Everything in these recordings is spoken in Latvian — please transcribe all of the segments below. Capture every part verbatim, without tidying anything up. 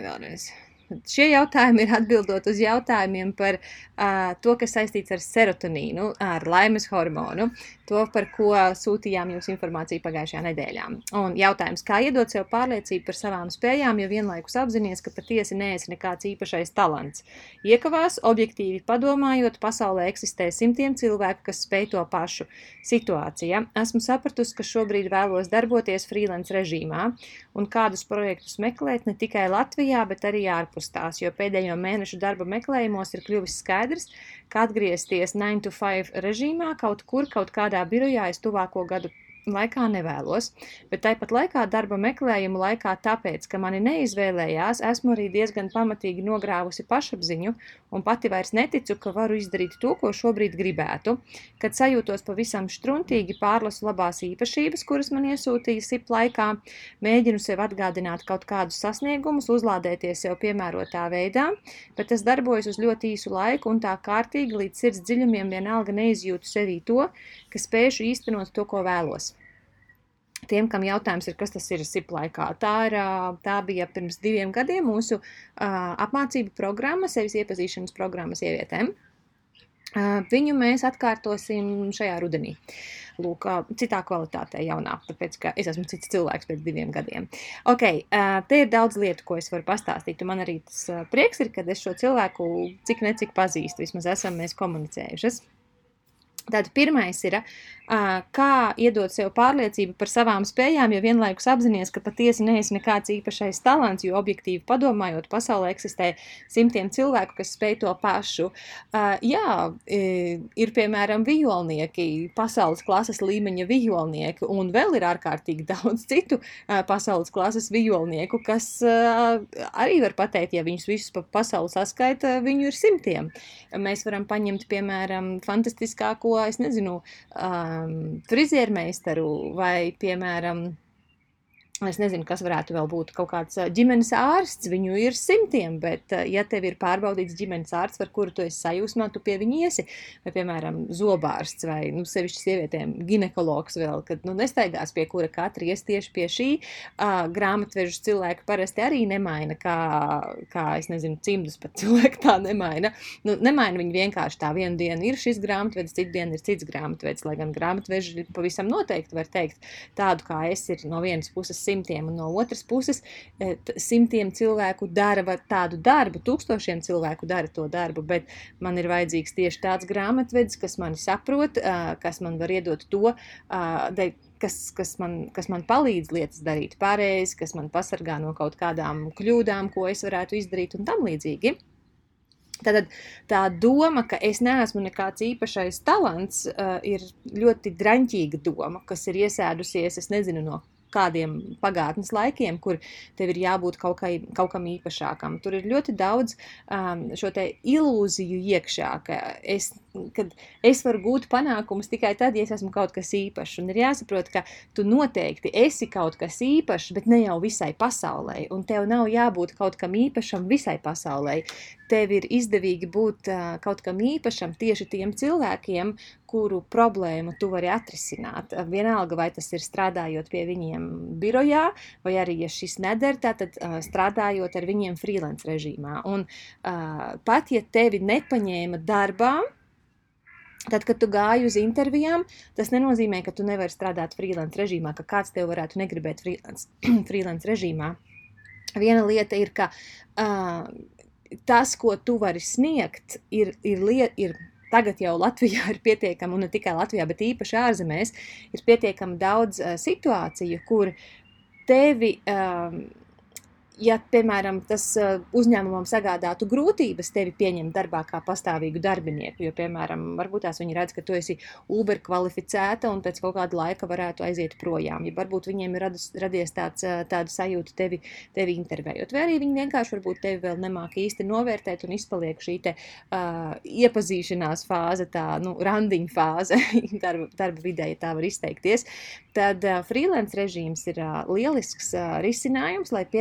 jautājumi vēlreiz. Šie jautājumi ir atbildot uz jautājumiem par uh, to, kas saistīts ar serotonīnu, ar laimes hormonu, to, par ko sūtījām jums informāciju pagājušajā nedēļā. Un jautājums, kā iedot sev pārliecību par savām spējām, jo vienlaikus apzinies, ka patiesi neesi nekāds īpašais talants. Iekavās, objektīvi padomājot, pasaulē eksistē simtiem cilvēku, kas spēj to pašu situācijā. Esmu sapratusi, ka šobrīd vēlos darboties freelance režīmā un kādus projektus meklēt ne tikai Latvijā, bet arī ārpus tās, jo pēdējo mēnešu darba meklējumos ir kļuvis skaidrs, ka atgriezties nine to five režīmā kaut kur, kaut kādā birojā es tuvāko gadu laikā nevēlos, bet tāpat laikā darba meklējumu laikā tāpēc, ka mani neizvēlējās, esmu arī diezgan pamatīgi nogrāvusi pašapziņu un pati vairs neticu, ka varu izdarīt to, ko šobrīd gribētu. Kad sajūtos pavisam štruntīgi, pārlasu labās īpašības, kuras man iesūtīja sip laikā, mēģinu sev atgādināt kaut kādus sasniegumus, uzlādēties sev piemērotā veidā, bet tas darbojas uz ļoti īsu laiku un tā kārtīgi līdz sirds dziļumiem vienalga neizjūtu sevī to, ka spēšu īstenot to, ko vēlos. Tiem, kam jautājums ir, kas tas ir sip laikā, tā, ir, tā bija pirms diviem gadiem mūsu uh, apmācību programma, sevis iepazīšanas programma sievietēm. Uh, viņu mēs atkārtosim šajā rudenī. Lūk, uh, citā kvalitātē jaunā, tāpēc, ka es esmu cits cilvēks pēc diviem gadiem. Ok, uh, te ir daudz lietu, ko es varu pastāstīt, un man arī tas uh, prieks ir, kad es šo cilvēku cik necik pazīstu, vismaz esam mēs komunicējušas. Tātad pirmais ir, kā iedot sev pārliecību par savām spējām, jo vienlaikus apzinies, ka patiesi neesi nekāds īpašais talants, jo objektīvi padomājot, pasaulē eksistē simtiem cilvēku, kas spēj to pašu. Jā, ir piemēram vijolnieki, pasaules klases līmeņa vijolnieki, un vēl ir ārkārtīgi daudz citu pasaules klases vijolnieku, kas arī var pateikt, ja viņus visus pa pasauli saskaita, viņu ir simtiem. Mēs varam paņemt, piemēram, fantastiskāko, es nezinu, um, friziermeistaru vai, piemēram, es nezinu, kas varētu vēl būt kaut kāds ģimenes ārsts, viņu ir simtiem, bet ja tev ir pārbaudīts ģimenes ārsts, par kuru tu esi sajūsmā, tu pie viņa iesi, vai, piemēram, zobārsts vai, nu, sevišķi sievietēm ginekologs vēl, kad, nu, nestaigās pie kura katri ies tieši pie šī, uh, grāmatvežus cilvēki parasti arī nemaina, kā, kā, es nezinu, cimdus pat cilvēki tā nemaina, nu, nemaina viņi vienkārši tā vienu dienu ir šis grāmatvedis, citu dienu ir cits grāmatvedis, lai gan grāmatveži pavisam noteikti var teikt tādu, kā es ir no vienas puses simtiem, un no otras puses simtiem cilvēku dara tādu darbu, tūkstošiem cilvēku dara to darbu, bet man ir vajadzīgs tieši tāds grāmatvedis, kas mani saprot, kas man var iedot to, kas, kas, man, kas man palīdz lietas darīt pareizi, kas man pasargā no kaut kādām kļūdām, ko es varētu izdarīt un tam līdzīgi. Tātad tā doma, ka es neesmu nekāds īpašais talants, ir ļoti draņķīga doma, kas ir iesēdusies, es nezinu, no kādiem pagātnes laikiem, kur tev ir jābūt kaut, kā, kaut kam īpašākam. Tur ir ļoti daudz um, šo te ilūziju iekšā, ka es, kad es varu gūt panākumus tikai tad, ja es esmu kaut kas īpašs. Un ir jāsaprot, ka tu noteikti esi kaut kas īpašs, bet ne jau visai pasaulē. Un tev nav jābūt kaut kam īpašam visai pasaulē. Tev ir izdevīgi būt uh, kaut kam īpašam tieši tiem cilvēkiem, kuru problēmu tu vari atrisināt. Vienalga, vai tas ir strādājot pie viņiem birojā, vai arī, ja šis neder, tad uh, strādājot ar viņiem freelance režīmā. Un uh, pat, ja tevi nepaņēma darbā, tad, kad tu gāji uz intervijām, tas nenozīmē, ka tu nevari strādāt freelance režīmā, ka kāds tev varētu negribēt freelance, freelance režīmā. Viena lieta ir, ka uh, tas, ko tu vari sniegt, ir, ir, liet, ir tagad jau Latvijā ir pietiekami, un ne tikai Latvijā, bet īpaši ārzemēs, ir pietiekami daudz uh, situāciju, kur tevi, um, ja, piemēram, tas uh, uzņēmumam sagādātu grūtības tevi pieņemt darbā kā pastāvīgu darbinieku, jo, piemēram, varbūt tās viņi redz, ka tu esi Uber kvalificēta un pēc kaut kāda laika varētu aiziet projām, ja varbūt viņiem ir radus, radies tāds, tāda sajūta tevi, tevi intervējot, vai arī viņi vienkārši varbūt tevi vēl nemāk īsti novērtēt un izpaliek šī te uh, iepazīšanās fāze, tā, nu, randiņa fāze darba, darba vidē, ja tā var izteikties, tad uh, freelance režīms ir uh, lielisks uh, risinājums, lai piedāvātu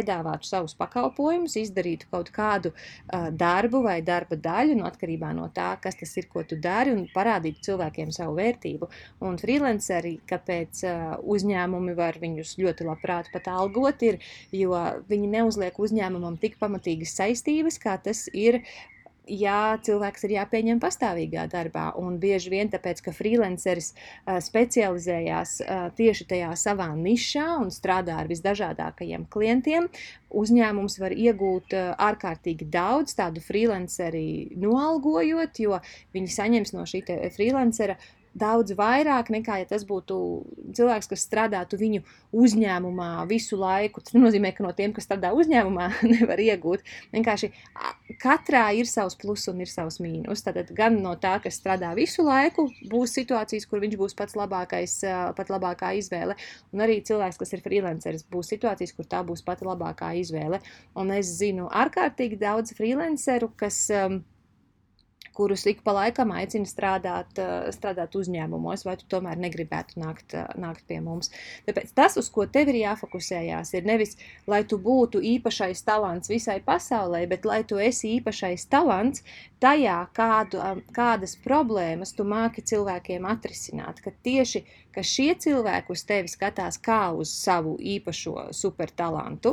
savus pakalpojumus, izdarītu kaut kādu uh, darbu vai darba daļu, no atkarībā no tā, kas tas ir, ko tu dari, un parādītu cilvēkiem savu vērtību. Un freelanceri, kāpēc uh, uzņēmumi var viņus ļoti labprāt pat algot, ir, jo viņi neuzliek uzņēmumam tik pamatīgas saistības, kā tas ir, ja cilvēks ir jāpieņem pastāvīgā darbā, un bieži vien tāpēc, ka freelanceris uh, specializējās uh, tieši tajā savā nišā un strādā ar visdažādākajiem klientiem, uzņēmums var iegūt uh, ārkārtīgi daudz tādu freelanceri noalgojot, jo viņi saņems no šī te freelancera daudz vairāk nekā, ja tas būtu cilvēks, kas strādātu viņu uzņēmumā visu laiku. Tas nenozīmē, ka no tiem, kas strādā uzņēmumā, nevar iegūt. Vienkārši katrā ir savs plus un ir savs mīnus. Tātad gan no tā, kas strādā visu laiku, būs situācijas, kur viņš būs pats labākais, pat labākā izvēle. Un arī cilvēks, kas ir freelanceris, būs situācijas, kur tā būs pati labākā izvēle. Un es zinu ārkārtīgi daudz freelanceru, kas um, kurus ik pa laikam aicina strādāt, strādāt uzņēmumos, vai tu tomēr negribētu nākt, nākt pie mums. Tāpēc tas, uz ko tev ir jāfokusējās, ir nevis, lai tu būtu īpašais talants visai pasaulē, bet lai tu esi īpašais talants tajā, kādu, kādas problēmas tu māki cilvēkiem atrisināt. Ka tieši, ka šie cilvēki uz tevi skatās kā uz savu īpašo supertalantu.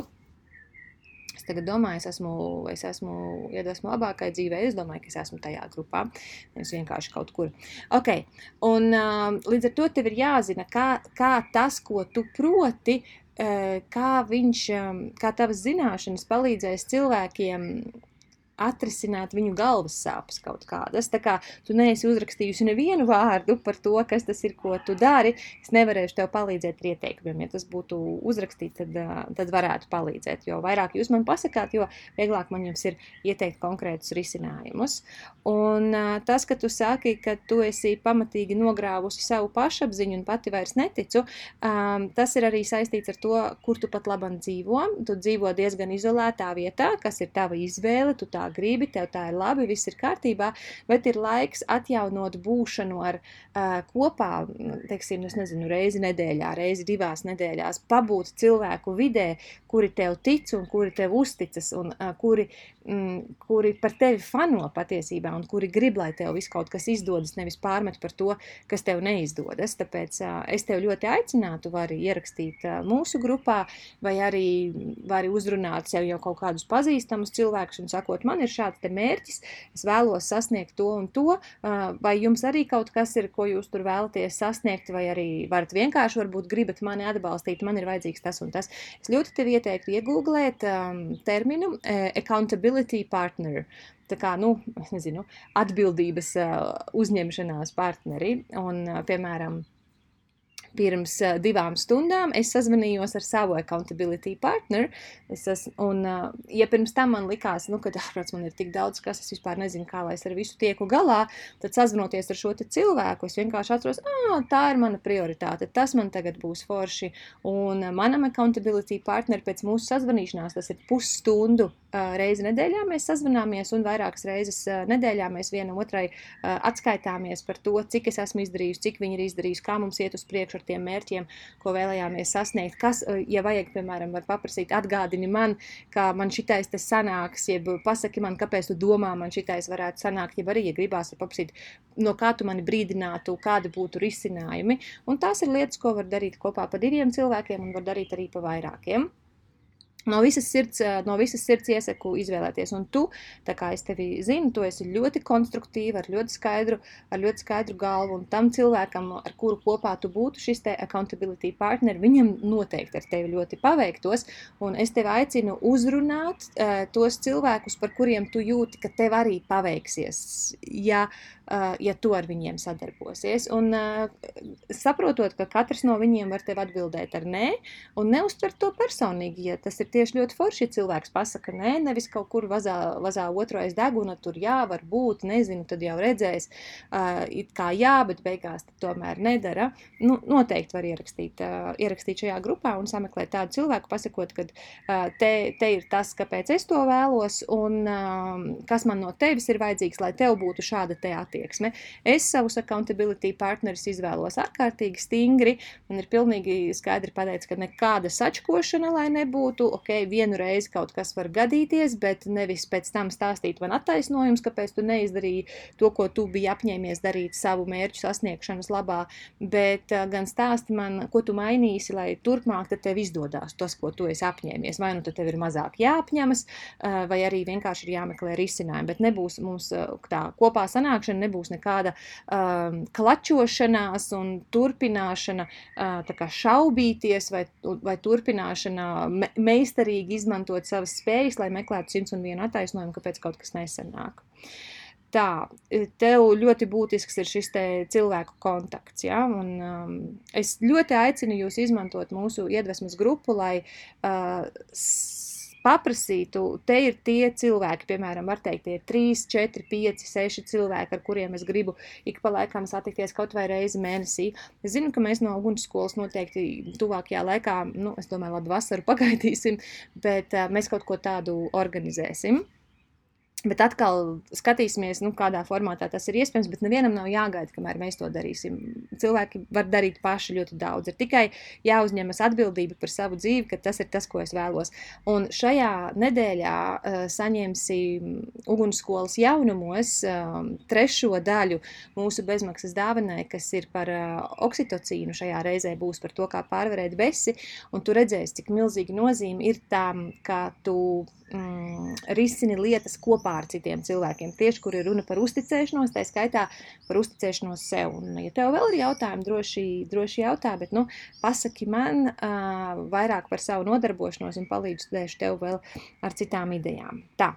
Es tagad domāju, es esmu, es esmu iedvesmu labākai dzīvē, es domāju, ka es esmu tajā grupā, nevis vienkārši kaut kur. Ok, un uh, līdz ar to tev ir jāzina, kā, kā tas, ko tu proti, uh, kā viņš, um, kā tavas zināšanas palīdzēs cilvēkiem atrisināt viņu galvas sāpes kaut kādas. Tā kā tu neesi uzrakstījusi nevienu vārdu par to, kas tas ir, ko tu dari, es nevarēšu tev palīdzēt ar ieteikumiem. Ja tas būtu uzrakstīt, tad, tad varētu palīdzēt. Jo vairāk jūs man pasakāt, jo vieglāk man jums ir ieteikt konkrētus risinājumus. Un tas, ka tu saki, ka tu esi pamatīgi nogrāvusi savu pašapziņu un pati vairs neticu, um, tas ir arī saistīts ar to, kur tu pat labam dzīvo. Tu dzīvo diezgan izolētā vietā, kas ir tava izvēle, tu tā gribi, tev tā ir labi, viss ir kārtībā, bet ir laiks atjaunot būšanu ar uh, kopā, teiksim, es nezinu, reizi nedēļā, reizi divās nedēļās, pabūt cilvēku vidē, kuri tev tic un kuri tev uzticas un uh, kuri, mm, kuri par tevi fano patiesībā un kuri grib, lai tev viss kaut kas izdodas, nevis pārmet par to, kas tev neizdodas. Tāpēc uh, es tev ļoti aicinātu, vari ierakstīt uh, mūsu grupā, vai arī vari uzrunāt sev jau kaut kādus pazīstamus cilvēkus un sakot, man ir šāds te mērķis, es vēlos sasniegt to un to, vai jums arī kaut kas ir, ko jūs tur vēlaties sasniegt, vai arī varat vienkārši varbūt gribat mani atbalstīt, man ir vajadzīgs tas un tas. Es ļoti tev ieteiktu iegūglēt um, terminu uh, accountability partner. Tā kā, nu, es nezinu, atbildības uh, uzņemšanās partneri un, uh, piemēram, pirms uh, divām stundām es sazvanījos ar savu accountability partner, es esmu, un, uh, ja pirms tam man likās, nu, ka, ārprāts, man ir tik daudz, kas es vispār nezinu, kā lai es ar visu tieku galā, tad sazvanoties ar šo te cilvēku, es vienkārši atceros, ā, tā ir mana prioritāte, tas man tagad būs forši, un uh, manam accountability partner pēc mūsu sazvanīšanās, tas ir pusstundu uh, reizi nedēļā, mēs sazvanāmies, un vairākas reizes uh, nedēļā mēs vienam otrai uh, atskaitāmies par to, cik es esmu izdarījusi, cik viņi ir izdarījusi, kā mums iet uz priekšu ar tiem mērķiem, ko vēlējāmies sasniegt. Kas, ja vajag, piemēram, var paprasīt, atgādini man, kā man šitais te sanāks, jeb pasaki man, kāpēc tu domā, man šitais varētu sanākt, jeb arī, ja gribās, var paprasīt, no kā tu mani brīdinātu, kādi būtu risinājumi. Un tās ir lietas, ko var darīt kopā pa diviem cilvēkiem un var darīt arī pa vairākiem. No visas sirds, no visas sirds iesaku izvēlēties, un tu, tā kā es tevi zinu, tu esi ļoti konstruktīva, ar ļoti skaidru, ar ļoti skaidru galvu, un tam cilvēkam, ar kuru kopā tu būtu šis te accountability partner, viņam noteikti ar tevi ļoti paveiktos, un es tevi aicinu uzrunāt uh, tos cilvēkus, par kuriem tu jūti, ka tev arī paveiksies, ja, uh, ja tu ar viņiem sadarbosies, un uh, saprotot, ka katrs no viņiem var tev atbildēt ar nē, un neuztver to personīgi, ja tas ir tieši ļoti forši, ja cilvēks pasaka nē, nevis kaut kur vazā, vazā otro aiz deguna, tur jā, var būt, nezinu, tad jau redzēs, uh, it kā jā, bet beigās tomēr nedara. Nu, noteikti var ierakstīt, uh, ierakstīt šajā grupā un sameklēt tādu cilvēku, pasakot, ka uh, te, te ir tas, kāpēc es to vēlos un uh, kas man no tevis ir vajadzīgs, lai tev būtu šāda te attieksme. Es savus accountability partneris izvēlos ārkārtīgi stingri, man ir pilnīgi skaidri pateicis, ka nekāda sačkošana, lai nebūtu, ok, vienu reizi kaut kas var gadīties, bet nevis pēc tam stāstīt man attaisnojums, kāpēc tu neizdarīji to, ko tu biji apņēmies darīt savu mērķu sasniegšanas labā, bet uh, gan stāsti man, ko tu mainīsi, lai turpmāk tad tev izdodās tas, ko tu esi apņēmies. Vai nu tad tev ir mazāk jāapņemas, uh, vai arī vienkārši ir jāmeklē risinājumi, bet nebūs mums uh, tā kopā sanākšana, nebūs nekāda uh, klačošanās un turpināšana uh, tā kā šaubīties vai, vai turpināšana me meistarīgi izmantot savas spējas, lai meklētu simts un vienu attaisnojumu, kāpēc kaut kas nesanāk. Tā, tev ļoti būtisks ir šis te cilvēku kontakts, ja? Un um, es ļoti aicinu jūs izmantot mūsu iedvesmas grupu, lai uh, paprasītu, te ir tie cilvēki, piemēram, var teikt, tie ir trīs, četri, pieci, seši cilvēki, ar kuriem es gribu ik pa laikam satikties kaut vai reizi mēnesī. Es zinu, ka mēs no ugunsskolas noteikti tuvākajā laikā, nu, es domāju, labi, vasaru pagaidīsim, bet uh, mēs kaut ko tādu organizēsim. Bet atkal skatīsimies, nu, kādā formātā tas ir iespējams, bet nevienam nav jāgaida, kamēr mēs to darīsim. Cilvēki var darīt paši ļoti daudz. Ir tikai jāuzņemas atbildība par savu dzīvi, ka tas ir tas, ko es vēlos. Un šajā nedēļā uh, saņemsim ugunsskolas jaunumos uh, trešo daļu mūsu bezmaksas dāvanai, kas ir par uh, oksitocīnu. Šajā reizē būs par to, kā pārvarēt besi, un tu redzēsi, cik milzīga nozīme ir tam, kā tu mm, risini lietas kopā ar citiem cilvēkiem, tieši, kur ir runa par uzticēšanos, tā skaitā par uzticēšanos sev. Un, ja tev vēl ir jautājumi, droši, droši jautā, bet, nu, pasaki man uh, vairāk par savu nodarbošanos un palīdzu tev vēl ar citām idejām. Tā.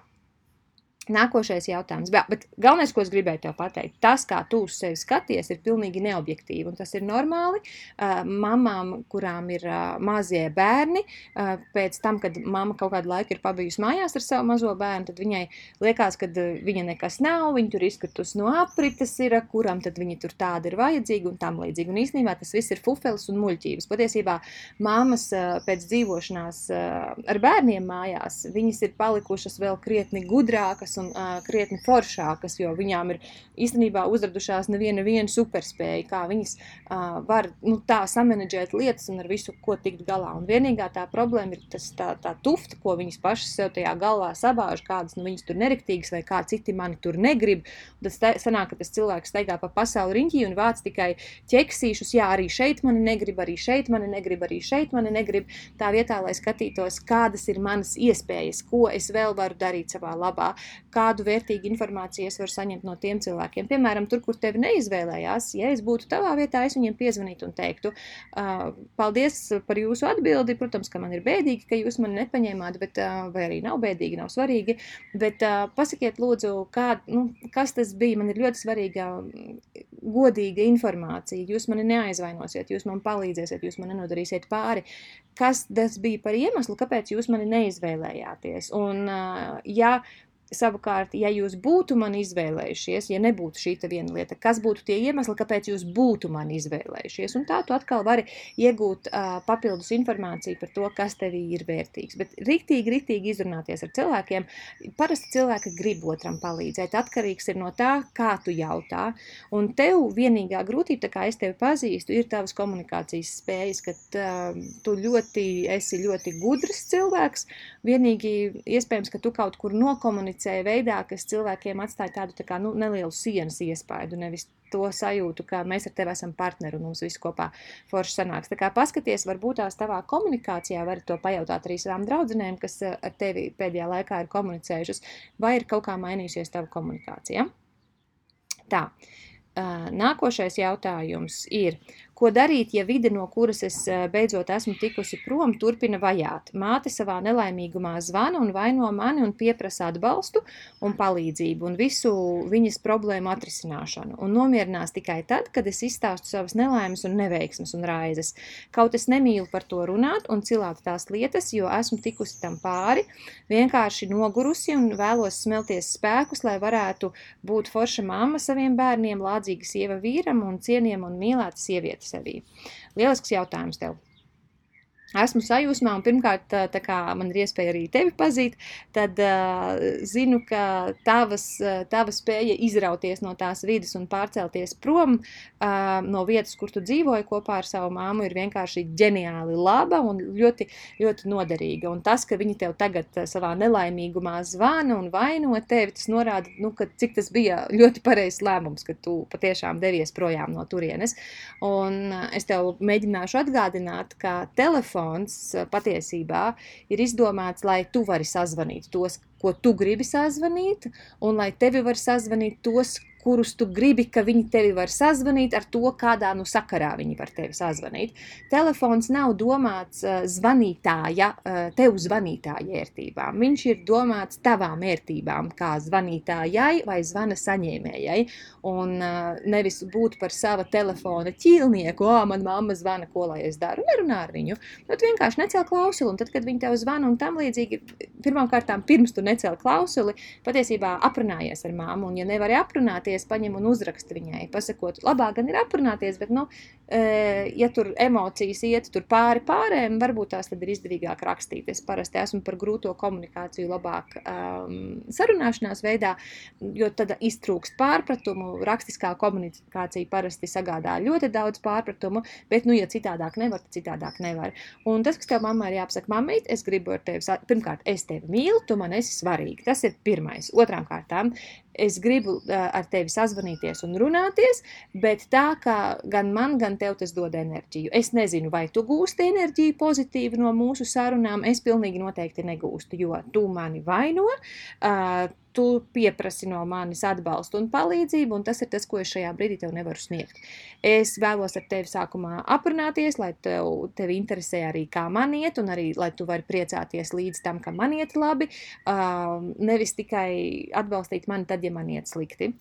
Nākošais jautājums, bet, bet galvenais, ko es gribēju tev pateikt, tas, kā tu uz sevi skaties, ir pilnīgi neobjektīvi, un tas ir normāli. Uh, mamām, kurām ir uh, mazie bērni, uh, pēc tam, kad mamma kaut kādu laiku ir pabijusi mājās ar savu mazo bērnu, tad viņai liekas, ka uh, viņa nekas nav, viņa tur izkritus no aprites ir, kuram tad viņa tur tāda ir vajadzīga un tam līdzīgi. Un īstenībā tas viss ir fufelis un muļķības. Patiesībā mammas uh, pēc dzīvošanās uh, ar bērniem mājās, viņas ir palikušas vēl krietni gudrākas un uh, krietni foršākas, jo viņām ir īstenībā uzradušās neviena viena superspēja, kā viņas uh, var nu, tā samanedžēt lietas un ar visu, ko tikt galā. Un vienīgā tā problēma ir tas, tā, tā tufta, ko viņas pašas sev tajā galvā sabāž, kādas nu, viņas tur nerektīgas vai kā citi mani tur negrib. Un tas sanāk, ka tas cilvēks staigā pa pasauli riņķī un vāc tikai ķeksīšus, jā, arī šeit mani negrib, arī šeit mani negrib, arī šeit mani negrib. Tā vietā, lai skatītos, kādas ir manas iespējas, ko es vēl varu darīt savā labā, kādu vērtīgu informāciju es varu saņemt no tiem cilvēkiem. Piemēram, tur, kur tevi neizvēlējās, ja es būtu tavā vietā, es viņiem piezvanītu un teiktu, uh, paldies par jūsu atbildi, protams, ka man ir bēdīgi, ka jūs mani nepaņēmāt, bet, uh, vai arī nav bēdīgi, nav svarīgi, bet uh, pasakiet lūdzu, kā, nu, kas tas bija, man ir ļoti svarīga godīga informācija, jūs mani neaizvainosiet, jūs man palīdzēsiet, jūs man nenodarīsiet pāri, kas tas bija par iemeslu, kāpēc jūs mani neizvēlējāties. Un, uh, ja savukārt, ja jūs būtu mani izvēlējušies, ja nebūtu šī viena lieta, kas būtu tie iemesli, kāpēc jūs būtu mani izvēlējušies, un tā tu atkal vari iegūt uh, papildus informāciju par to, kas tevī ir vērtīgs. Bet riktīgi, riktīgi izrunāties ar cilvēkiem, parasti cilvēki grib otram palīdzēt, atkarīgs ir no tā, kā tu jautā, un tev vienīgā grūtība, tā kā es tevi pazīstu, ir tavas komunikācijas spējas, ka uh, tu ļoti, esi ļoti gudrs cilvēks, vienīgi iespējams, ka tu kaut kur nokomunicē veidā, kas cilvēkiem atstāja tādu tā kā, nu, nelielu sienas iespaidu, nevis to sajūtu, ka mēs ar tevi esam partneri un mums visu kopā forši sanāks. Tā kā paskaties, varbūt tās tavā komunikācijā, vari to pajautāt arī savām draudzenēm, kas ar tevi pēdējā laikā ir komunicējušas, vai ir kaut kā mainījusies tava komunikācija. Tā. Nākošais jautājums ir, ko darīt, ja vide, no kuras es beidzot esmu tikusi prom, turpina vajāt? Māte savā nelaimīgumā zvana un vaino mani un pieprasa atbalstu un palīdzību un visu viņas problēmu atrisināšanu. Un nomierinās tikai tad, kad es izstāstu savas nelaimes un neveiksmes un raizes. Kaut es nemīlu par to runāt un cilāt tās lietas, jo esmu tikusi tam pāri, vienkārši nogurusi un vēlos smelties spēkus, lai varētu būt forša mamma saviem bērniem, lādzīga sieva vīram un cienījama un mīlēta sieviete sevī. Lielisks jautājums tev. esmu sajūsmā, un pirmkārt, tā, tā kā man ir iespēja arī tevi pazīt, tad uh, zinu, ka tavas, tava spēja izrauties no tās vides un pārcelties prom uh, no vietas, kur tu dzīvoji kopā ar savu māmu, ir vienkārši ģeniāli laba un ļoti, ļoti noderīga. Un tas, ka viņi tev tagad savā nelaimīgumā zvana un vaino tevi, tas norāda, nu, ka cik tas bija ļoti pareizs lēmums, ka tu patiešām devies projām no turienes. Un uh, es tev mēģināšu atgādināt, ka telefons patiesībā ir izdomāts, lai tu vari sazvanīt tos, ko tu gribi sazvanīt, un lai tevi var sazvanīt tos, kurus tu gribi, ka viņi tevi var sazvanīt ar to, kādā nu sakarā viņi var tevi sazvanīt. Telefons nav domāts uh, zvanītāja, uh, tev zvanītāja ērtībām. Viņš ir domāts tavām ērtībām, kā zvanītājai vai zvana saņēmējai, un uh, nevis būt par sava telefona ķīlnieku, ā, man mamma zvana, ko lai es daru, nerunā ar viņu. Bet vienkārši necēl klausuli, un tad, kad viņi tev zvana un tam līdzīgi, pirmām kārtām pirms tu necēl klausuli, patiesībā aprunājies ar māmu, un ja nevari aprunāties, paņem un uzrakst viņai, pasakot, labāk gan ir aprunāties, bet, nu, ja tur emocijas iet tur pāri pārēm, varbūt tās tad ir izdevīgāk rakstīt. Es parasti esmu par grūto komunikāciju labāk um, sarunāšanās veidā, jo tad iztrūkst pārpratumu, rakstiskā komunikācija parasti sagādā ļoti daudz pārpratumu, bet, nu, ja citādāk nevar, tad citādāk nevar. Un tas, kas tev mammai ir jāpasaka, mammīt, es gribu ar tevi, pirmkārt, es tevi mīlu, tu man esi svarīgi. Tas ir pirmais. Otrām kārtām, es gribu uh, ar tevi sazvanīties un runāties, bet tā, ka gan man, gan tev tas dod enerģiju. Es nezinu, vai tu gūsti enerģiju pozitīvi no mūsu sarunām, es pilnīgi noteikti negūstu, jo tu mani vaino, uh, tu pieprasi no manis atbalstu un palīdzību, un tas ir tas, ko es šajā brīdī tev nevaru sniegt. Es vēlos ar tevi sākumā aprunāties, lai tev, tevi interesē arī, kā man iet, un arī, lai tu vari priecāties līdz tam, ka man iet labi, uh, nevis tikai atbalstīt mani tad, ja man iet slikti.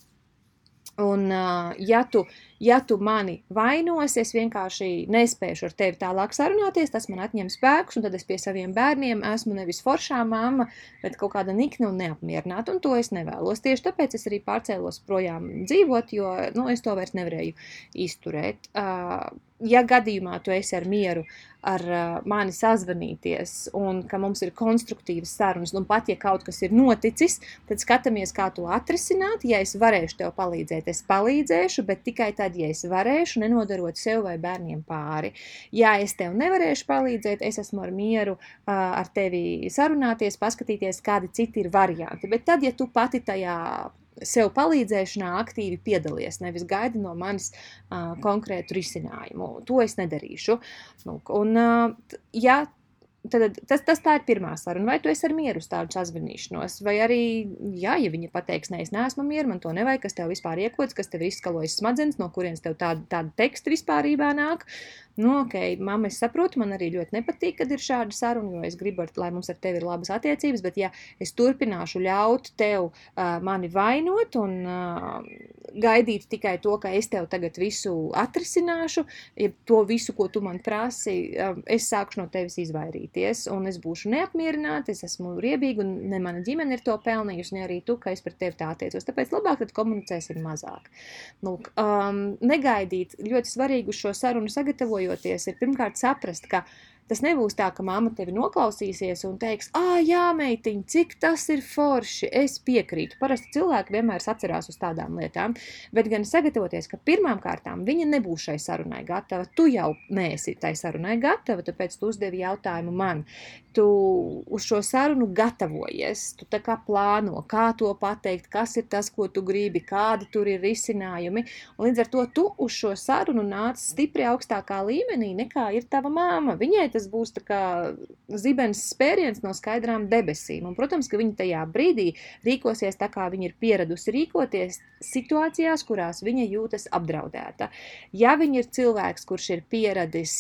Un, uh, ja, tu, ja tu mani vainos, es vienkārši nespēšu ar tevi tālāk sarunāties, tas man atņem spēkus, un tad es pie saviem bērniem esmu nevis foršā mamma, bet kaut kāda nikna un neapmierināta, un to es nevēlos. Tieši tāpēc es arī pārcēlos projām dzīvot, jo, nu, es to vairs nevarēju izturēt. Uh, ja gadījumā tu esi ar mieru ar uh, mani sazvanīties un ka mums ir konstruktīvas sarunas, un pat ja kaut kas ir noticis, tad skatāmies, kā to atrisināt. Ja es varēšu tev palīdzēt, es palīdzēšu, bet tikai tad, ja es varēšu, nenodarot sev vai bērniem pāri. Ja es tev nevarēšu palīdzēt, es esmu ar mieru uh, ar tevi sarunāties, paskatīties, kādi citi ir varianti. Bet tad, ja tu pati tajā sev palīdzēšanā aktīvi piedalies, nevis gaidi no manis uh, konkrētu risinājumu. To es nedarīšu. Nu, un, uh, ja, tad, tas, tas tā ir pirmā saruna. Vai tu esi ar mieru uz tādu sazvanīšanos? Vai arī, jā, ja viņa pateiks, ne, es neesmu mieru, man to nevajag, kas tev vispār iekots, kas tev izskalojas smadzenes, no kurienes tev tāda, tāda teksta vispārībā nāk. Nu, ok, mamma, es saprotu, man arī ļoti nepatīk, kad ir šāda saruna, jo es gribu, ar, lai mums ar tevi ir labas attiecības, bet ja es turpināšu ļaut tev uh, mani vainot un uh, gaidīt tikai to, ka es tev tagad visu atrisināšu, ja to visu, ko tu man prasi, uh, es sākšu no tevis izvairīties, un es būšu neapmierināta, es esmu riebīga, un ne mana ģimene ir to pelnījusi, ne arī tu, ka es par tevi tā attiecos. Tāpēc labāk tad komunicēsim mazāk. Lūk, um, negaidīt, ļoti svarīgi uz šo sarunu sagatavoju, ir pirmkārt saprast, ka tas nebūs tā, ka mamma tevi noklausīsies un teiks, ā, jā, meitiņ, cik tas ir forši, es piekrītu. Parasti cilvēki vienmēr atcerās uz tādām lietām, bet gan sagatavoties, ka pirmām kārtām viņa nebūs šai sarunai gatava, tu jau neesi tai sarunai gatava, tāpēc tu uzdevi jautājumu man. Tu uz šo sarunu gatavojies, tu tā kā plāno, kā to pateikt, kas ir tas, ko tu gribi, kādi tur ir risinājumi, un līdz ar to tu uz šo sarunu nāc stipri augstākā līmenī, nekā ir tava māma. Viņai tas būs tā kā zibens spēriens no skaidrām debesīm, un, protams, ka viņa tajā brīdī rīkosies tā, kā viņa ir pieradusi rīkoties situācijās, kurās viņa jūtas apdraudēta. Ja viņa ir cilvēks, kurš ir pieradis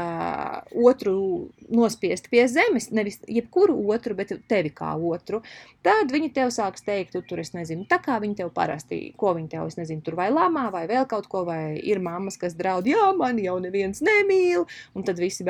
uh, otru nospiest pie zemes, nevis jebkuru otru, bet tevi kā otru, tad viņi tev sāks teikt, tu tur, es nezinu, tā kā viņi tev parasti, ko viņi tev, es nezinu, tur vai lamā, vai vēl kaut ko, vai ir mammas, kas draud, jā, mani jau neviens nemīl, un tad visi bērni tur sāk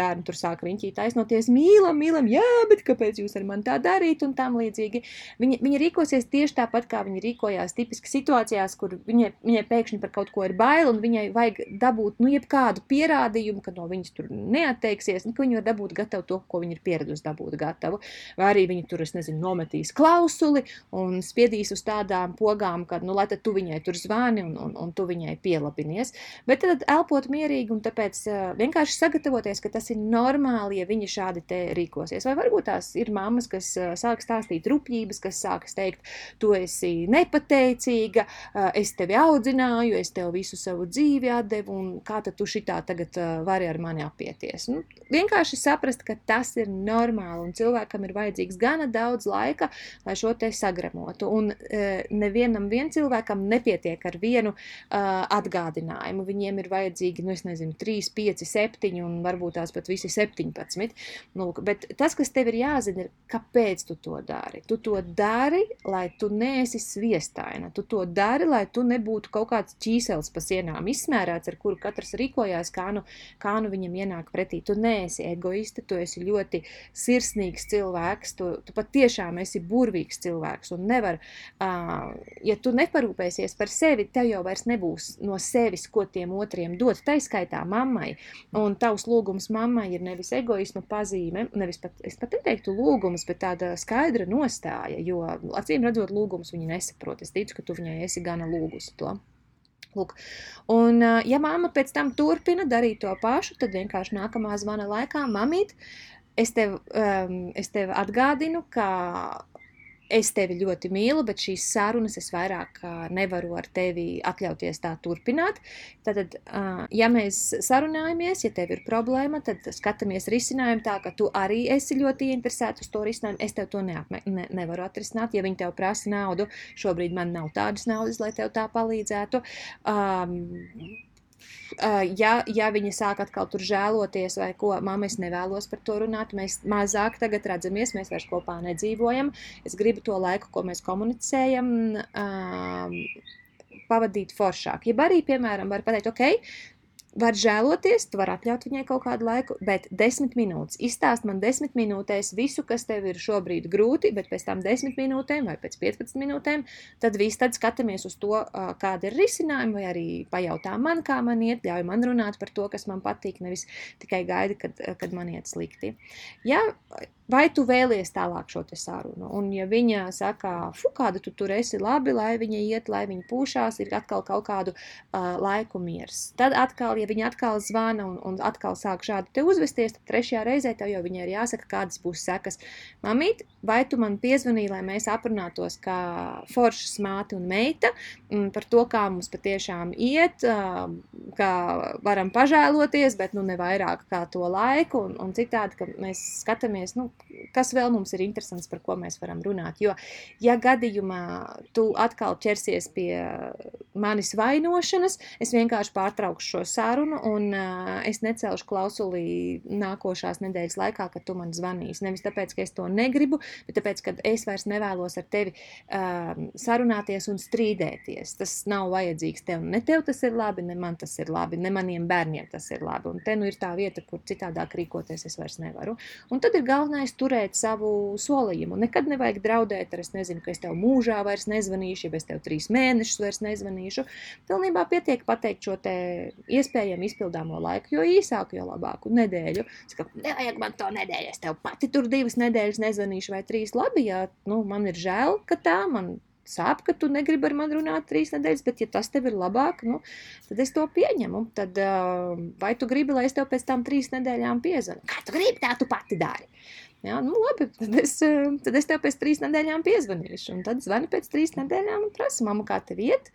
sāk riņķī taisnoties, mīlam, mīlam, jā, bet kāpēc jūs ar mani tā darīt un tam līdzīgi. Viņa, viņa rīkosies tieši tāpat, kā viņa rīkojās tipiski situācijās, kur viņai, viņai pēkšņi par kaut ko ir bail un viņai vajag dabūt, nu, jebkādu pierādījumu, ka no viņas tur neatteiksies, nu, ka viņa var dabūt gatavu to, ko viņa ir pieradusi dabūt gatavu. Vai arī viņa tur, es nezinu, nometīs klausuli un spiedīs uz tādām pogām, ka, nu, lai tad tu viņai tur zvani un, un, un tu viņai pielabinies. Bet tad elpot mierīgi un tāpēc uh, vienkārši sagatavoties, ka tas ir normāli, ja viņi šādi te rīkosies. Vai varbūt tās ir mammas, kas uh, sāk stāstīt rupjības, kas sākas teikt, tu esi nepateicīga, uh, es tevi audzināju, es tev visu savu dzīvi atdevu un kā tad tu šitā tagad uh, vari ar mani apieties. Nu, vienkārši saprast, ka tas ir normāli un cilvēkam ir vajadzīgs gana daudz laika, lai šo te sagremotu. Un uh, nevienam vien cilvēkam nepietiek ar vienu uh, atgādinājumu. Viņiem ir vajadzīgi, nu es nezinu, trīs, pieci, septiņi un varbūt tās pat visi septiņpadsmit. Nu, bet tas, kas tev ir jāzina, ir, kāpēc tu to dari. Tu to dari, lai tu neesi sviestaina. Tu to dari, lai tu nebūtu kaut kāds ķīsels pa sienām izsmērēts, ar kuru katrs rīkojās, kā nu, kā nu viņam ienāk pretī. Tu neesi egoisti, tu esi ļoti sirsnīgs cilvēks, tu, tu pat tiešām esi burvīgs cilvēks un nevar, uh, ja tu neparūpēsies par sevi, tev jau vairs nebūs no sevis, ko tiem otriem dot, taiskaitā mammai. Un tavs lūgums mammai ir nevis egoisma pazīme, nevis pat, es pat neteiktu lūgums, bet tāda skaidra nostāja, jo acīm redzot lūgums viņi nesaprot. Es ticu, ka tu viņai esi gana lūgusi to. Lūk. Un, ja mamma pēc tam turpina darīt to pašu, tad vienkārši nākamā zvana laikā, mamīt, es tev, um, es tev atgādinu, ka es tevi ļoti mīlu, bet šīs sarunas es vairāk nevaru ar tevi atļauties tā turpināt. Tātad, ja mēs sarunājamies, ja tev ir problēma, tad skatāmies risinājumu tā, ka tu arī esi ļoti interesēta uz to risinājumu. Es tev to neapme, ne, nevaru atrisināt. Ja viņi tev prasa naudu, šobrīd man nav tādas naudas, lai tev tā palīdzētu. Um, Uh, ja, ja viņa sāk atkal tur žēloties vai ko, mamma, es nevēlos par to runāt, mēs mazāk tagad redzamies, mēs vairs kopā nedzīvojam, es gribu to laiku, ko mēs komunicējam, uh, pavadīt foršāk. Ja arī, piemēram, var pateikt, ok, var žēloties, tu var atļaut viņai kaut kādu laiku, bet desmit minūtes. Izstāst man desmit minūtēs visu, kas tev ir šobrīd grūti, bet pēc tam desmit minūtēm vai pēc piecpadsmit minūtēm, tad viss tad skatāmies uz to, kāda ir risinājuma, vai arī pajautā man, kā man iet, ļauj man runāt par to, kas man patīk, nevis tikai gaidi, kad, kad man iet slikti. Ja, vai tu vēlies tālāk šo te sarunu? Un ja viņa saka, fu, kāda tu tur esi labi, lai viņa iet, lai viņa pūšās, ir atkal kaut kādu uh, laiku miers. Tad atkal, ja viņa atkal zvana un, un atkal sāk šādi te uzvesties, tad trešajā reizē tev jau viņai ir jāsaka, kādas būs sekas. Mamīt, vai tu man piezvanīji, lai mēs aprunātos kā foršas māte un meita par to, kā mums patiešām iet, uh, kā varam pažēloties, bet nu ne vairāk kā to laiku un, un citādi, ka mēs skatāmies, nu, kas vēl mums ir interesants, par ko mēs varam runāt. Jo, ja gadījumā tu atkal ķersies pie manis vainošanas, es vienkārši pārtraukšu šo sarunu un uh, es necelšu klausulī nākošās nedēļas laikā, kad tu man zvanīsi. Nevis tāpēc, ka es to negribu, bet tāpēc, ka es vairs nevēlos ar tevi uh, sarunāties un strīdēties. Tas nav vajadzīgs tev. Ne tev tas ir labi, ne man tas ir labi, ne maniem bērniem tas ir labi. Un te nu ir tā vieta, kur citādāk rīkoties es vairs nevaru. Un tad ir galvenais turēt savu solījumu. Nekad nevajag draudēt ar, es nezinu, ka es tev mūžā vairs nezvanīšu, ja es tev trīs mēnešus vairs nezvanīšu. Pilnībā pietiek pateikt šo te iespējami izpildāmo laiku, jo īsāku, jo labāku nedēļu. Es kā, nevajag man to nedēļu, es tev pati tur divas nedēļas nezvanīšu vai trīs. Labi, ja nu, man ir žēl, ka tā, man sāp, ka tu negribi ar mani runāt trīs nedēļas, bet ja tas tev ir labāk, nu, tad es to pieņemu. Tad, uh, vai tu gribi, lai es tev pēc tam trīs nedēļām piezvanu? Kā tu gribi, tā tu pati dari. Jā, nu labi, tad es, tad es tev pēc trīs nedēļām piezvanīšu. Un tad zvani pēc trīs nedēļām un prasa, mamma, kā tev iet?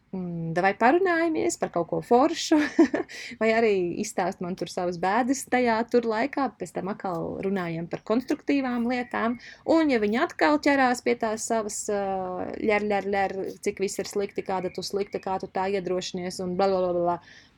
Vai parunājamies par kaut ko foršu, vai arī izstāst man tur savas bēdas tajā tur laikā, pēc tam atkal runājam par konstruktīvām lietām, un ja viņi atkal ķerās pie tās savas ļer, ļer, ļer, cik viss ir slikti, kāda tu slikta, kā tu tā iedrošinies, un blablabla,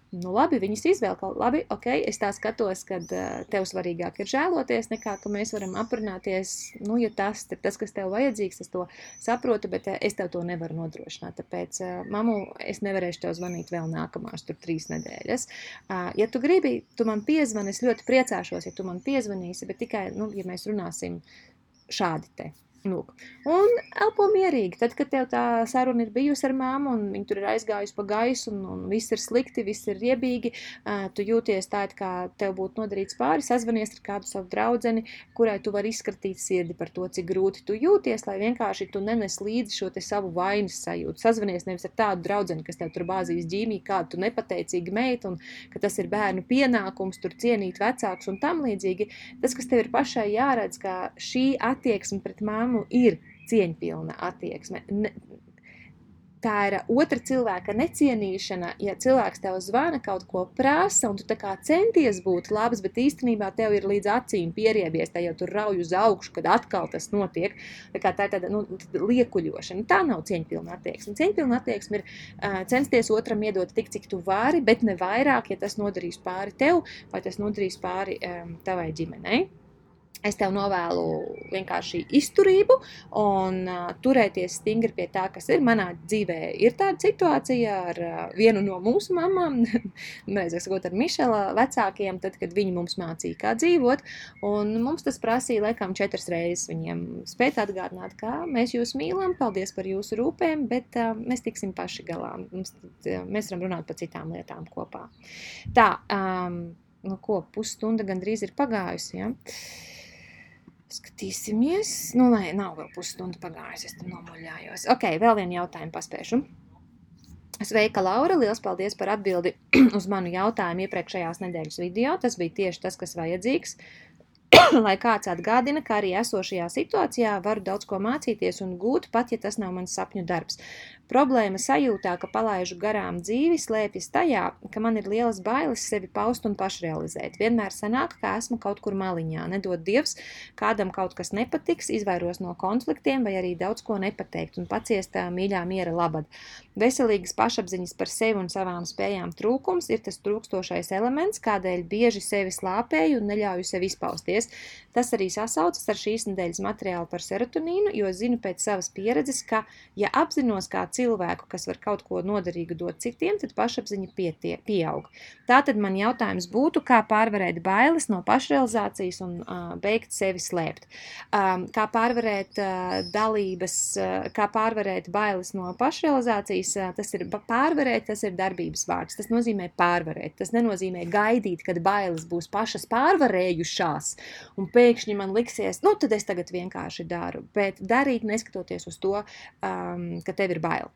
Nu labi, viņas izvēl, ka labi, ok, es tā skatos, ka uh, tev svarīgāk ir žēloties, nekā, ka mēs varam aprunāties, nu, ja tas ir tas, kas tev vajadzīgs, es to saprotu, bet uh, es tev to nevaru nodrošināt, tāpēc, uh, mamu, es nevarēšu tev zvanīt vēl nākamās tur trīs nedēļas. Uh, ja tu gribi, tu man piezvani, es ļoti priecāšos, ja tu man piezvanīsi, bet tikai, nu, ja mēs runāsim šādi te. Lūk. Un elpo mierīgi, tad, kad tev tā saruna ir bijusi ar māmu un viņi tur ir aizgājusi pa gaisu un, un viss ir slikti, viss ir riebīgi, uh, tu jūties tā, it kā tev būtu nodarīts pāri, sazvanies ar kādu savu draudzeni, kurai tu vari izskatīt sirdi par to, cik grūti tu jūties, lai vienkārši tu nenes līdzi šo te savu vainas sajūtu. Sazvanies nevis ar tādu draudzeni, kas tev tur bāzīs ģīmī, kādu tu nepateicīgi meita un ka tas ir bērnu pienākums, tur cienīt vecākus un tam līdzīgi. Tas, kas tev ir pašai jāredz, ka šī attieksme pret māmu ir cieņpilna attieksme. Ne, tā ir otra cilvēka necienīšana, ja cilvēks tev zvana, kaut ko prasa, un tu tā kā centies būt labs, bet īstenībā tev ir līdz acīm pieriebies, tā jau tur rauj uz augšu, kad atkal tas notiek. Tā kā tā ir tāda, nu, liekuļošana. Tā nav cieņpilna attieksme. Cieņpilna attieksme ir uh, censties otram iedot tik, cik tu vari, bet ne vairāk, ja tas nodarīs pāri tev, vai tas nodarīs pāri um, tavai ģimenei. Es tev novēlu vienkārši izturību un uh, turēties stingri pie tā, kas ir. Manā dzīvē ir tāda situācija ar uh, vienu no mūsu mamām, reizēs sakot ar Mišela vecākiem, tad, kad viņi mums mācīja, kā dzīvot, un mums tas prasīja, laikam, četras reizes viņiem spēt atgādināt, kā mēs jūs mīlam, paldies par jūsu rūpēm, bet uh, mēs tiksim paši galā. Mums, uh, mēs varam runāt par citām lietām kopā. Tā, um, nu ko, pusstunda gandrīz ir pagājusi, ja? Skatīsimies. Nu, lai nav vēl pusstunda pagājusi, es tam nomuļājos. Ok, vēl vienu jautājumu paspēšu. Sveika, Laura! Liels paldies par atbildi uz manu jautājumu iepriekšējās nedēļas video. Tas bija tieši tas, kas vajadzīgs. Lai kāds atgādina, ka arī esošajā situācijā varu daudz ko mācīties un gūt, pat ja tas nav mans sapņu darbs. Problēma sajūtā, ka palaižu garām dzīvi, slēpjas tajā, ka man ir lielas bailes sevi paust un pašrealizēt. Vienmēr sanāk, ka esmu kaut kur maliņā. Nedod Dievs, kādam kaut kas nepatiks, izvairos no konfliktiem vai arī daudz ko nepateikt un paciest mīļā miera labad. Veselīgas pašapziņas par sevi un savām spējām trūkums ir tas trūkstošais elements, kādēļ bieži sevi slāpēju un neļauju sevi izpausties. Tas arī sasaucas ar šīs nedēļas materiālu par serotonīnu, jo zinu pēc savas pieredzes, ka, ja apzinos kā cilvēku, kas var kaut ko noderīgu dot citiem, tad pašapziņa pietie, pieaug. Tātad man jautājums būtu, kā pārvarēt bailes no pašrealizācijas un uh, beigt sevi slēpt. Um, kā pārvarēt uh, dalības, uh, kā pārvarēt bailes no pašrealizācijas, uh, tas ir pārvarēt, tas ir darbības vārds. Tas nozīmē pārvarēt. Tas nenozīmē gaidīt, kad bailes būs pašas pārvarējušās un pēkšņi man liksies, nu tad es tagad vienkārši daru, bet darīt neskatoties uz to, um, ka tev ir bail.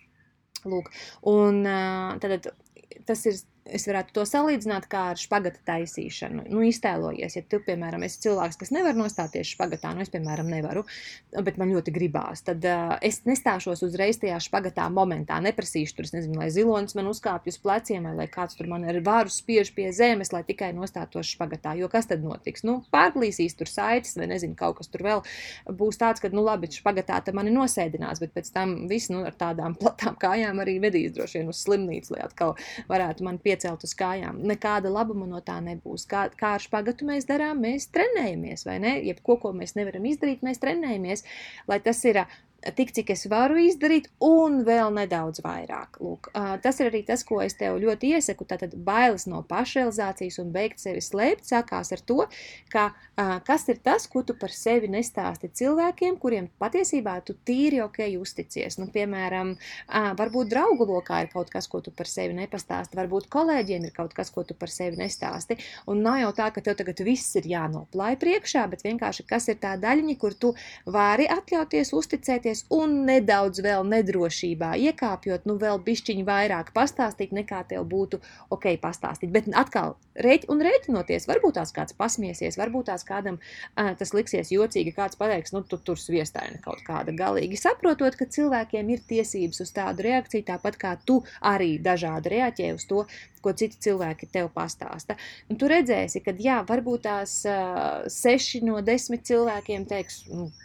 Lūk, un uh, tad tas ir, es varētu to salīdzināt kā ar špagata taisīšanu. Nu, iztēlojies, ja tu, piemēram, esi cilvēks, kas nevar nostāties špagatā, nu, es, piemēram, nevaru, bet man ļoti gribās, tad uh, es nestāšos uzreiz tajā špagatā momentā, neprasīšu tur, es nezinu, lai zilonis man uzkāpj uz pleciem, vai lai kāds tur man ar varu spiež pie zemes, lai tikai nostātos špagatā, jo kas tad notiks? Nu, pārplīsīs tur saites, vai nezinu, kaut kas tur vēl būs tāds, ka, nu, labi, špagatā te mani nosēdinās, bet pēc tam viss, nu, ar tādām platām kājām arī vedīs droši vien uz slimnīcu, lai atkal varētu man pie celt uz kājām. Nekāda labuma no tā nebūs. Kā, kā ar špagatu mēs darām? Mēs trenējamies, vai ne? Jebko, ko mēs nevaram izdarīt, mēs trenējamies, lai tas ir tik, cik es varu izdarīt, un vēl nedaudz vairāk. Lūk, tas ir arī tas, ko es tev ļoti iesaku, tātad bailes no pašrealizācijas un beigt sevi slēpt, sākās ar to, ka kas ir tas, ko tu par sevi nestāsti cilvēkiem, kuriem patiesībā tu tīri ok uzticies. Nu, piemēram, varbūt draugu lokā ir kaut kas, ko tu par sevi nepastāsti, varbūt kolēģiem ir kaut kas, ko tu par sevi nestāsti, un nav jau tā, ka tev tagad viss ir jānoplāj priekšā, bet vienkārši kas ir tā daļiņa, kur tu vari atļauties uzticēties un nedaudz vēl nedrošībā iekāpjot, nu vēl bišķiņi vairāk pastāstīt, nekā tev būtu ok pastāstīt. Bet atkal, reķ, un reķinoties, varbūt tās kāds pasmiesies, varbūt tās kādam uh, tas liksies jocīgi, kāds pateiks, nu tu tur sviestaini kaut kāda galīgi, saprotot, ka cilvēkiem ir tiesības uz tādu reakciju, tāpat kā tu arī dažādi reaģē uz to, ko citi cilvēki tev pastāsta. Un tu redzēsi, ka jā, varbūt tās uh, seši no desmit cilvēkiem teiks, nu,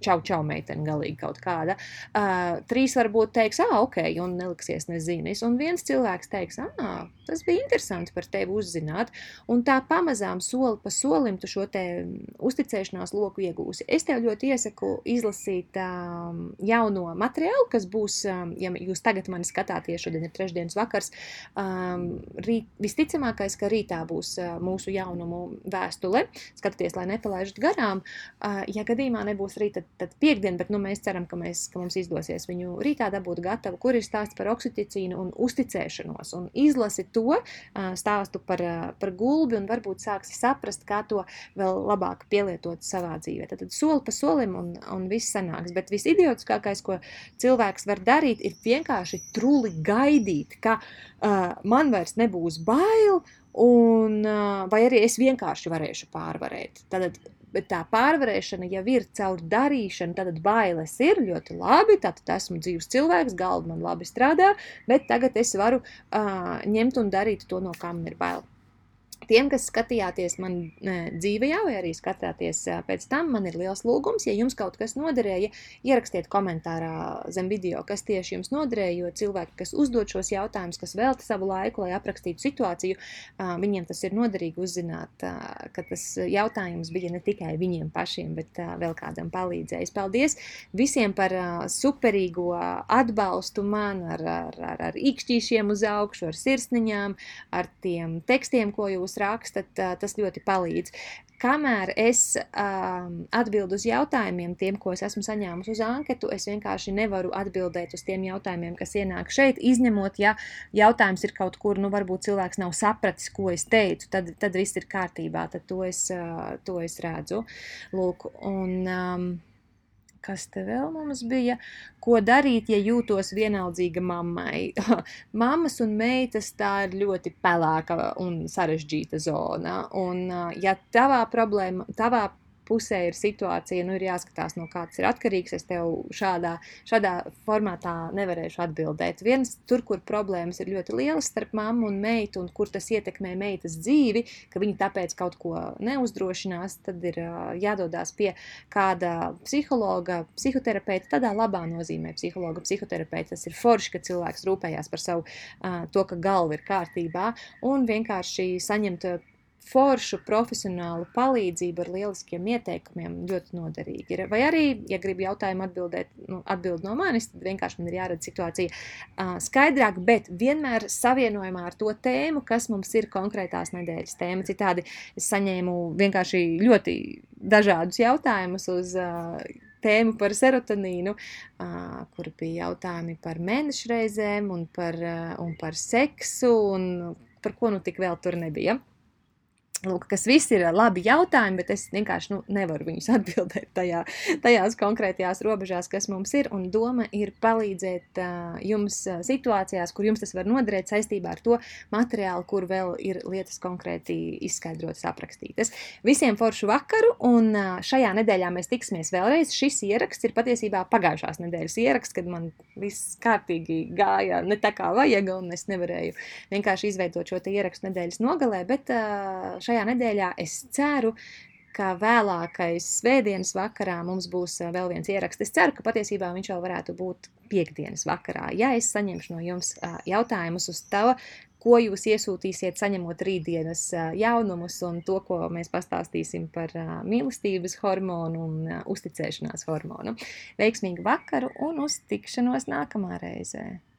čau, čau, meitene galīgi kaut kāda. Uh, trīs varbūt teiks, ā, ok, un neliksies nezinis. Un viens cilvēks teiks, ā, tas bija interesanti par tevi uzzināt. Un tā pamazām soli pa solim tu šo te uzticēšanās loku iegūsi. Es tev ļoti iesaku izlasīt um, jauno materiālu, kas būs, um, ja jūs tagad mani skatāties, šodien ir trešdienas vakars, um, rīt, visticamākais, ka rītā būs uh, mūsu jaunumu vēstule. Skatieties, lai nepalaižat garām. Uh, ja gadījumā nebūs rīt, tad, tad piekdien, bet nu, mēs ceram, ka, mēs, ka mums izdosies viņu rītā dabūt gatavu, kur ir stāsts par oksitotīnu un uzticēšanos. Un izlasi to uh, stāstu par, uh, par gulbi un varbūt sāksi saprast, kā to vēl labāk pielietot savā dzīvē. Tad, tad soli pa solim un, un viss sanāks. Bet visidiotiskākais, ko cilvēks var darīt, ir vienkārši truli gaidīt, ka uh, man vairs nebūs bail, un, uh, vai arī es vienkārši varēšu pārvarēt. Tad, bet tā pārvarēšana jau ir caur darīšanu, tad bailes ir ļoti labi, tātad esmu dzīvs cilvēks, galva man labi strādā, bet tagad es varu uh, ņemt un darīt to, no kā man ir bail. Tiem, kas skatījāties man dzīvajā vai arī skatāties pēc tam, man ir liels lūgums, ja jums kaut kas noderēja, ierakstiet komentārā zem video, kas tieši jums noderēja, jo cilvēki, kas uzdod šos jautājumus, kas velta savu laiku, lai aprakstītu situāciju, viņiem tas ir noderīgi uzzināt, ka tas jautājums bija ne tikai viņiem pašiem, bet vēl kādam palīdzējis. Paldies visiem par superīgo atbalstu man ar, ar, ar, ar īkšķīšiem uz augšu, ar sirsniņām, ar tiem tekstiem, ko jūs rakstat, tas ļoti palīdz. Kamēr es um, atbildu uz jautājumiem, tiem, ko es esmu saņēmusi uz anketu, es vienkārši nevaru atbildēt uz tiem jautājumiem, kas ienāk šeit, izņemot, ja jautājums ir kaut kur, nu varbūt cilvēks nav sapratis, ko es teicu, tad, tad viss ir kārtībā, tad to es, uh, to es redzu. Lūk, un... Um, kas te vēl mums bija, ko darīt, ja jūtos vienaldzīga mammai. Mammas un meitas tā ir ļoti pelēka un sarežģīta zona, un ja tavā problēma, tavā pusē ir situācija, nu ir jāskatās, no kāds ir atkarīgs, es tev šādā, šādā formātā nevarēšu atbildēt. Viens tur, kur problēmas ir ļoti lielas starp mammu un meitu, un kur tas ietekmē meitas dzīvi, ka viņi tāpēc kaut ko neuzdrošinās, tad ir jādodās pie kāda psihologa, psihoterapeita, tādā labā nozīmē psihologa, psihoterapeita. Tas ir forši, ka cilvēks rūpējās par savu to, ka galva ir kārtībā, un vienkārši saņemt foršu profesionālu palīdzību ar lieliskiem ieteikumiem ļoti noderīgi ir. Vai arī, ja gribu jautājumu atbildēt, nu, atbild no manis, tad vienkārši man ir jāredz situācija uh, skaidrāk, bet vienmēr savienojumā ar to tēmu, kas mums ir konkrētās nedēļas tēma. Citādi es saņēmu vienkārši ļoti dažādus jautājumus uz uh, tēmu par serotonīnu, uh, kur bija jautājumi par mēnešreizēm un par, uh, un par seksu un par ko nu tik vēl tur nebija. Lūk, kas viss ir labi jautājumi, bet es vienkārši nu, nevaru viņus atbildēt tajā, tajās konkrētajās robežās, kas mums ir, un doma ir palīdzēt uh, jums situācijās, kur jums tas var noderēt saistībā ar to materiālu, kur vēl ir lietas konkrēti izskaidrotas, aprakstītas. Visiem foršu vakaru, un uh, šajā nedēļā mēs tiksimies vēlreiz. Šis ieraksts ir patiesībā pagājušās nedēļas ieraksts, kad man viss kārtīgi gāja ne tā kā vajag, un es nevarēju vienkārši izveidot šo te ierakstu nedēļas nogalē, bet uh, šajā nedēļā es ceru, ka vēlākais svētdienas vakarā mums būs vēl viens ieraksts. Es ceru, ka patiesībā viņš jau varētu būt piekdienas vakarā. Ja es saņemšu no jums jautājumus uz to, ko jūs iesūtīsiet saņemot rītdienas jaunumus un to, ko mēs pastāstīsim par mīlestības hormonu un uzticēšanās hormonu. Veiksmīgu vakaru un uz tikšanos nākamā reizē!